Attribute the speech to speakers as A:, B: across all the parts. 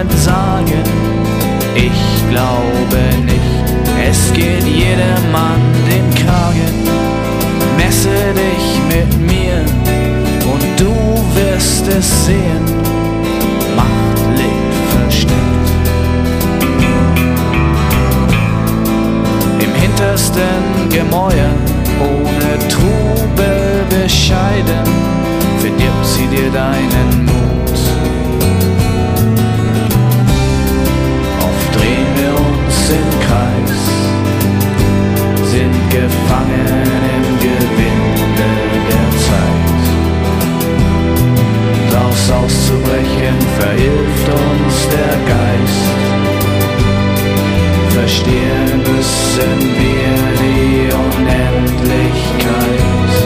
A: entsagen. Ich glaube nicht, es geht jedermann den Kragen. Messe dich mit mir und du wirst es sehen. Macht liegt versteckt im hintersten Gemäuer, ohne Trubel bescheiden, verdirbt sie dir deinen Mut. Oft drehen wir uns im Kreis, sind gefangen im Gewinde der Zeit. Daraus auszubrechen verhilft uns der Geist. Verstehen müssen wir die Unendlichkeit.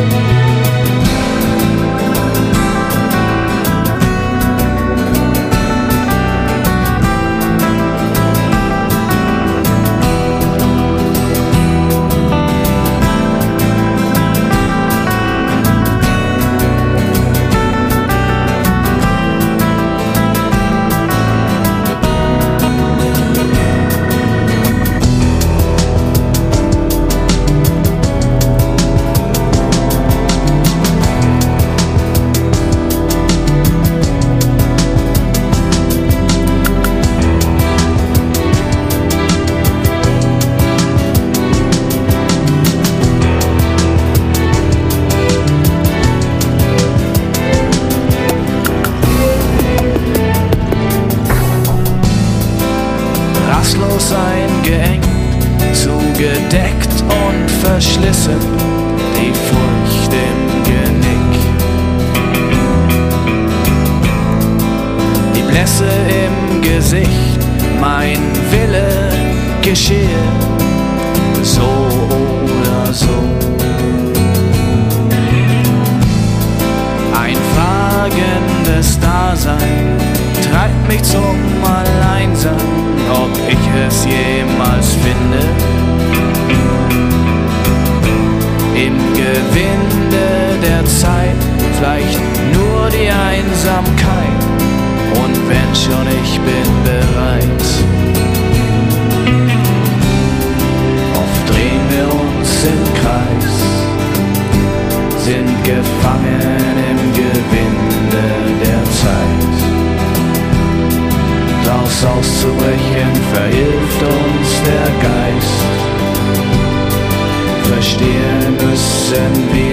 A: Rastlos eingeengt, zugedeckt und verschlissen, die Furcht im Genick. Die Blässe im Gesicht, mein Wille geschehe, so oder so. Ein fragendes Dasein treibt mich zum Alleinsein, ob ich es jemals finde. Im Gewinde der Zeit vielleicht nur die Einsamkeit, und wenn schon, ich bin bereit. Oft drehen wir uns im Kreis, sind gefangen im Gewinde der Zeit. Daraus auszubrechen verhilft uns der Geist. Verstehen müssen wir